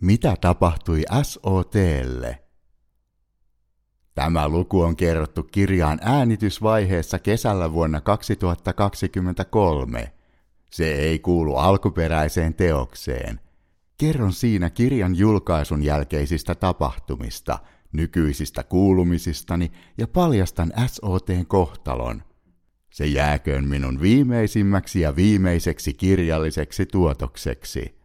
Mitä tapahtui SOT:lle? Tämä luku on kerrottu kirjaan äänitysvaiheessa kesällä vuonna 2023. Se ei kuulu alkuperäiseen teokseen. Kerron siinä kirjan julkaisun jälkeisistä tapahtumista, nykyisistä kuulumisistani ja paljastan SOT:n kohtalon. Se jääköön minun viimeisimmäksi ja viimeiseksi kirjalliseksi tuotokseksi.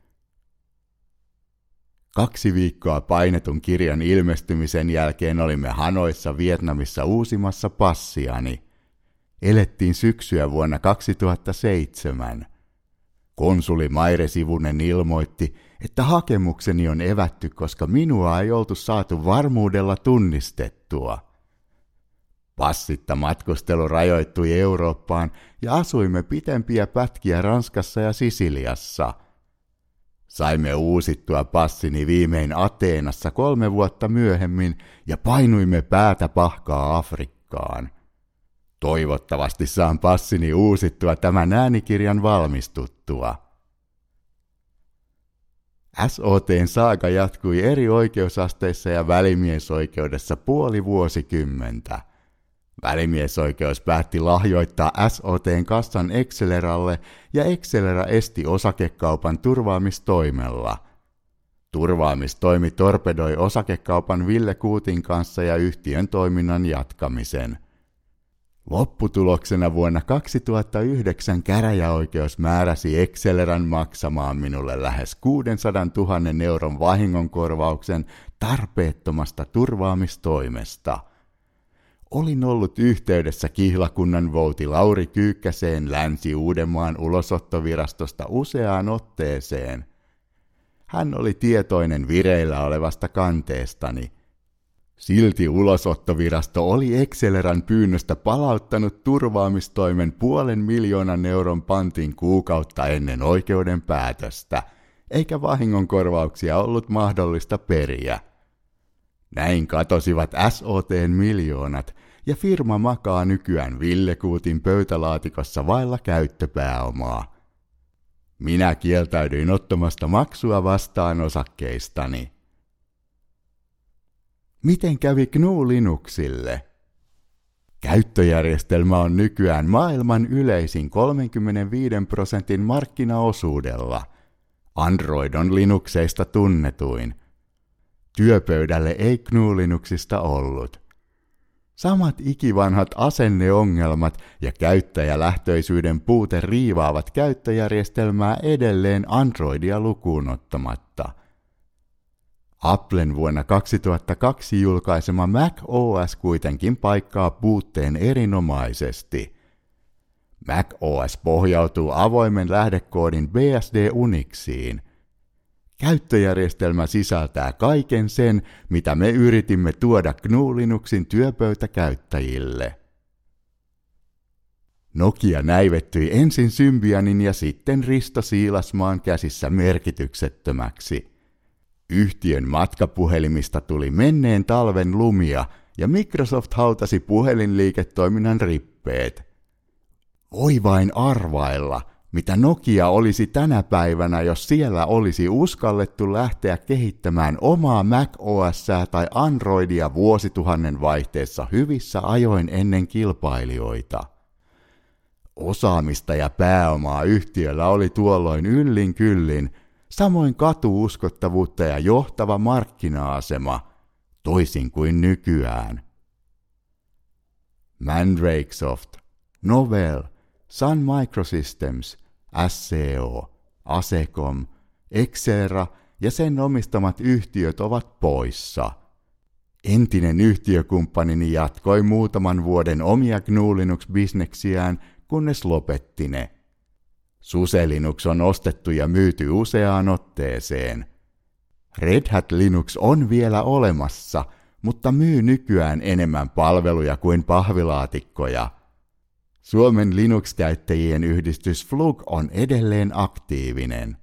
2 viikkoa painetun kirjan ilmestymisen jälkeen olimme Hanoissa Vietnamissa uusimassa passiani. Elettiin syksyä vuonna 2007. Konsuli Maire Sivunen ilmoitti, että hakemukseni on evätty, koska minua ei oltu saatu varmuudella tunnistettua. Passitta matkustelu rajoittui Eurooppaan ja asuimme pitempiä pätkiä Ranskassa ja Sisiliassa. Saimme uusittua passini viimein Ateenassa 3 vuotta myöhemmin ja painuimme päätä pahkaa Afrikkaan. Toivottavasti saan passini uusittua tämän äänikirjan valmistuttua. SOT:n saaga jatkui eri oikeusasteissa ja välimiesoikeudessa puoli vuosikymmentä. Välimiesoikeus päätti lahjoittaa SOT:n kassan Exceleralle ja Excelera esti osakekaupan turvaamistoimella. Turvaamistoimi torpedoi osakekaupan Ville Kuutin kanssa ja yhtiön toiminnan jatkamisen. Lopputuloksena vuonna 2009 käräjäoikeus määräsi Exceleran maksamaan minulle lähes 600 000 euron vahingonkorvauksen tarpeettomasta turvaamistoimesta. Olin ollut yhteydessä kihlakunnan vouti Lauri Kyykkäseen Länsi-Uudenmaan ulosottovirastosta useaan otteeseen. Hän oli tietoinen vireillä olevasta kanteestani. Silti ulosottovirasto oli Exceleran pyynnöstä palauttanut turvaamistoimen 500 000 euron pantin kuukautta ennen oikeuden päätöstä, eikä vahingonkorvauksia ollut mahdollista periä. Näin katosivat SOT:n miljoonat, ja firma makaa nykyään Ville Kuutin pöytälaatikossa vailla käyttöpääomaa. Minä kieltäydyin ottamasta maksua vastaan osakkeistani. Miten kävi GNU Linuxille? Käyttöjärjestelmä on nykyään maailman yleisin 35% markkinaosuudella. Android on Linuxeista tunnetuin. Työpöydälle ei GNU Linuxista ollut. Samat ikivanhat asenneongelmat ja käyttäjälähtöisyyden puute riivaavat käyttöjärjestelmää edelleen Androidia lukuun ottamatta. Applen vuonna 2002 julkaisema Mac OS kuitenkin paikkaa puutteen erinomaisesti. Mac OS pohjautuu avoimen lähdekoodin BSD Unixiin. Käyttöjärjestelmä sisältää kaiken sen, mitä me yritimme tuoda GNU Linuxin työpöytäkäyttäjille. Nokia näivettyi ensin Symbianin ja sitten Risto Siilasmaan käsissä merkityksettömäksi. Yhtiön matkapuhelimista tuli menneen talven lumia ja Microsoft hautasi puhelinliiketoiminnan rippeet. Voi vain arvailla, mitä Nokia olisi tänä päivänä, jos siellä olisi uskallettu lähteä kehittämään omaa Mac OS:ää tai Androidia vuosituhannen vaihteessa hyvissä ajoin ennen kilpailijoita. Osaamista ja pääomaa yhtiöllä oli tuolloin yllin kyllin, samoin katuuskottavuutta ja johtava markkina-asema, toisin kuin nykyään. Mandrakesoft, Novell, Sun Microsystems, SCO, Asecom, Excelera ja sen omistamat yhtiöt ovat poissa. Entinen yhtiökumppanini jatkoi muutaman vuoden omia GNU Linux-bisneksiään, kunnes lopetti ne. SUSE Linux on ostettu ja myyty useaan otteeseen. Red Hat Linux on vielä olemassa, mutta myy nykyään enemmän palveluja kuin pahvilaatikkoja. Suomen Linux-käyttäjien yhdistys FLUG on edelleen aktiivinen.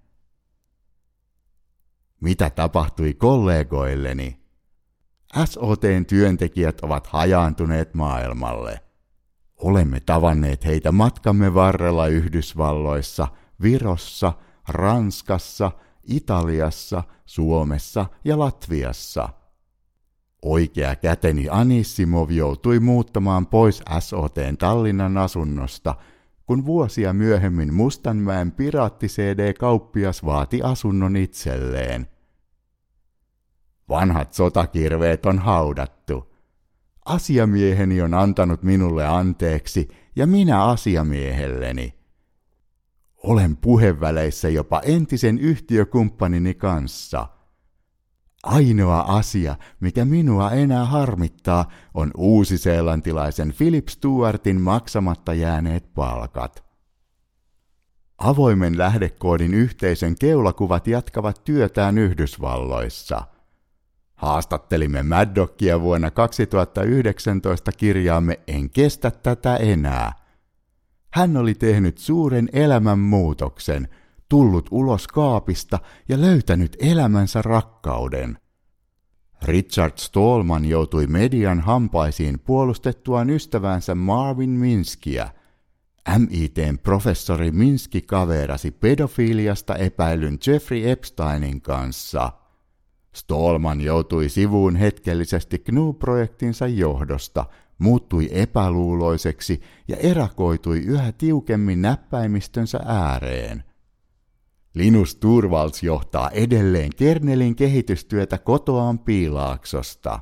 Mitä tapahtui kollegoilleni? SOT:n työntekijät ovat hajaantuneet maailmalle. Olemme tavanneet heitä matkamme varrella Yhdysvalloissa, Virossa, Ranskassa, Italiassa, Suomessa ja Latviassa. Oikea käteni Anissimov joutui muuttamaan pois SOT:n Tallinnan asunnosta, kun vuosia myöhemmin Mustanmäen piraatti-CD-kauppias vaati asunnon itselleen. Vanhat sotakirveet on haudattu. Asiamieheni on antanut minulle anteeksi ja minä asiamiehelleni. Olen puheväleissä jopa entisen yhtiökumppanini kanssa. Ainoa asia, mikä minua enää harmittaa, on uusiseelantilaisen Philip Stewartin maksamatta jääneet palkat. Avoimen lähdekoodin yhteisön keulakuvat jatkavat työtään Yhdysvalloissa. Haastattelimme Maddockia vuonna 2019 kirjaamme En kestä tätä enää. Hän oli tehnyt suuren elämänmuutoksen, tullut ulos kaapista ja löytänyt elämänsä rakkauden. Richard Stallman joutui median hampaisiin puolustettuaan ystävänsä Marvin Minskyä. MIT:n professori Minsky kaverasi pedofiliasta epäilyn Jeffrey Epsteinin kanssa. Stallman joutui sivuun hetkellisesti GNU-projektinsa johdosta, muuttui epäluuloiseksi ja erakoitui yhä tiukemmin näppäimistönsä ääreen. Linus Torvalds johtaa edelleen kernelin kehitystyötä kotoaan Piilaaksosta.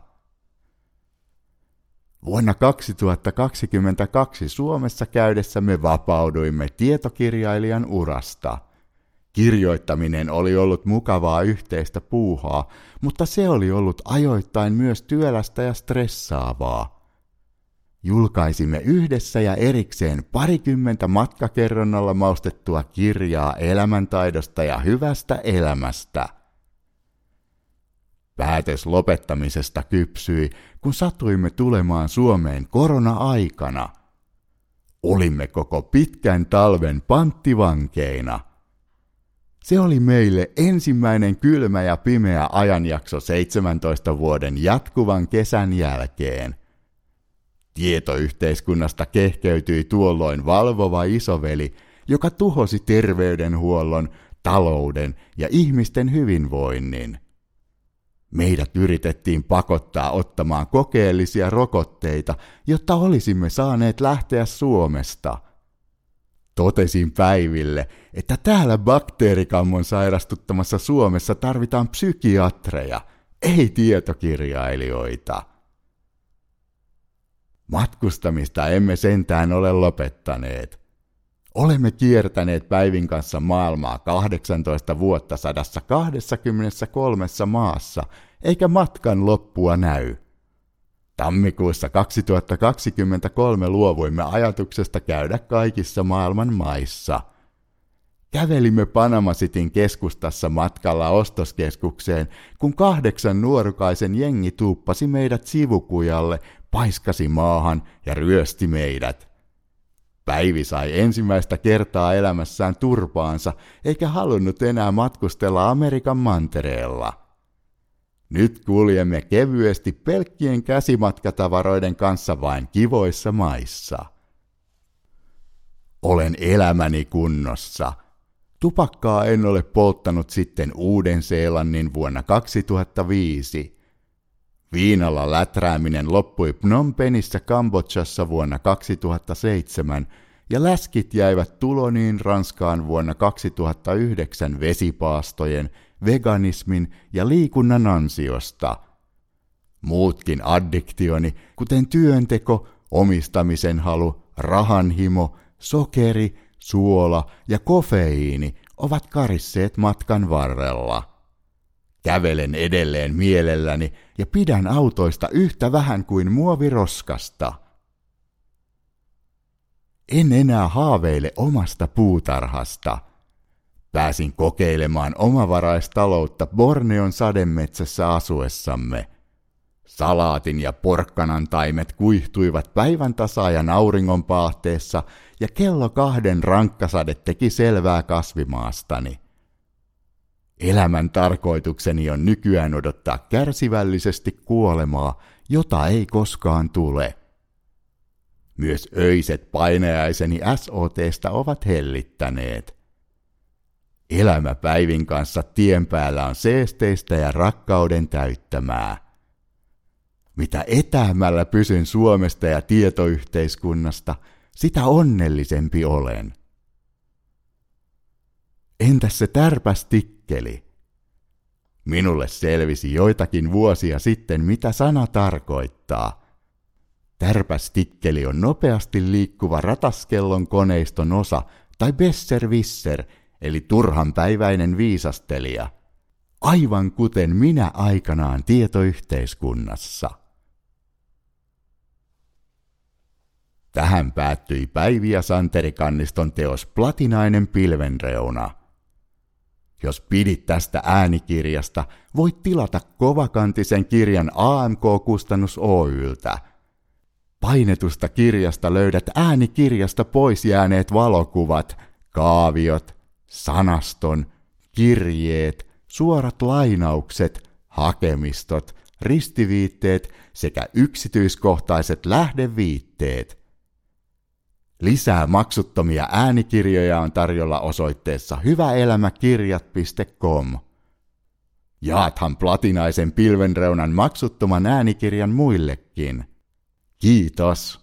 Vuonna 2022 Suomessa käydessämme vapauduimme tietokirjailijan urasta. Kirjoittaminen oli ollut mukavaa yhteistä puuhaa, mutta se oli ollut ajoittain myös työlästä ja stressaavaa. Julkaisimme yhdessä ja erikseen 20 matkakerronnalla maustettua kirjaa elämäntaidosta ja hyvästä elämästä. Päätös lopettamisesta kypsyi, kun satuimme tulemaan Suomeen korona-aikana. Olimme koko pitkän talven panttivankeina. Se oli meille ensimmäinen kylmä ja pimeä ajanjakso 17 vuoden jatkuvan kesän jälkeen. Tietoyhteiskunnasta kehkeytyi tuolloin valvova isoveli, joka tuhosi terveydenhuollon, talouden ja ihmisten hyvinvoinnin. Meidät yritettiin pakottaa ottamaan kokeellisia rokotteita, jotta olisimme saaneet lähteä Suomesta. Totesin päiville, että täällä bakteerikammon sairastuttamassa Suomessa tarvitaan psykiatreja, ei tietokirjailijoita. Matkustamista emme sentään ole lopettaneet. Olemme kiertäneet Päivin kanssa maailmaa 18 vuotta 123 maassa, eikä matkan loppua näy. Tammikuussa 2023 luovuimme ajatuksesta käydä kaikissa maailman maissa. Kävelimme Panama Cityn keskustassa matkalla ostoskeskukseen, kun 8 nuorukaisen jengi tuuppasi meidät sivukujalle, paiskasi maahan ja ryösti meidät. Päivi sai ensimmäistä kertaa elämässään turpaansa, eikä halunnut enää matkustella Amerikan mantereella. Nyt kuljemme kevyesti pelkkien käsimatkatavaroiden kanssa vain kivoissa maissa. Olen elämäni kunnossa. Tupakkaa en ole polttanut sitten Uuden-Seelannin vuonna 2005. Viinalla läträäminen loppui Phnom Penhissä Kambodžassa vuonna 2007 ja läskit jäivät Touloniin Ranskaan vuonna 2009 vesipaastojen, veganismin ja liikunnan ansiosta. Muutkin addiktioni, kuten työnteko, omistamisen halu, rahanhimo, sokeri, suola ja kofeiini, ovat karisseet matkan varrella. Kävelen edelleen mielelläni ja pidän autoista yhtä vähän kuin muoviroskasta. En enää haaveile omasta puutarhasta. Pääsin kokeilemaan omavaraistaloutta Borneon sademetsässä asuessamme. Salaatin ja porkkanan taimet kuihtuivat päivän tasaajan auringonpaahteessa ja kello 2 rankkasade teki selvää kasvimaastani. Elämän tarkoitukseni on nykyään odottaa kärsivällisesti kuolemaa, jota ei koskaan tule. Myös öiset painajaiseni SOT:sta ovat hellittäneet. Elämä Päivin kanssa tien päällä on seesteistä ja rakkauden täyttämää. Mitä etäämällä pysyn Suomesta ja tietoyhteiskunnasta, sitä onnellisempi olen. Entäs se tärpästikkeli? Minulle selvisi joitakin vuosia sitten, mitä sana tarkoittaa. Tärpästikkeli on nopeasti liikkuva rataskellon koneiston osa tai besserwisser, eli turhanpäiväinen viisastelija. Aivan kuten minä aikanaan tietoyhteiskunnassa. Tähän päättyi Päivi ja Santeri Kanniston teos Platinainen pilvenreuna. Jos pidit tästä äänikirjasta, voit tilata kovakantisen kirjan AMK-kustannus Oyltä. Painetusta kirjasta löydät äänikirjasta pois jääneet valokuvat, kaaviot, sanaston, kirjeet, suorat lainaukset, hakemistot, ristiviitteet sekä yksityiskohtaiset lähdeviitteet. Lisää maksuttomia äänikirjoja on tarjolla osoitteessa hyväelämäkirjat.com. Jaathan Platinaisen pilvenreunan maksuttoman äänikirjan muillekin. Kiitos!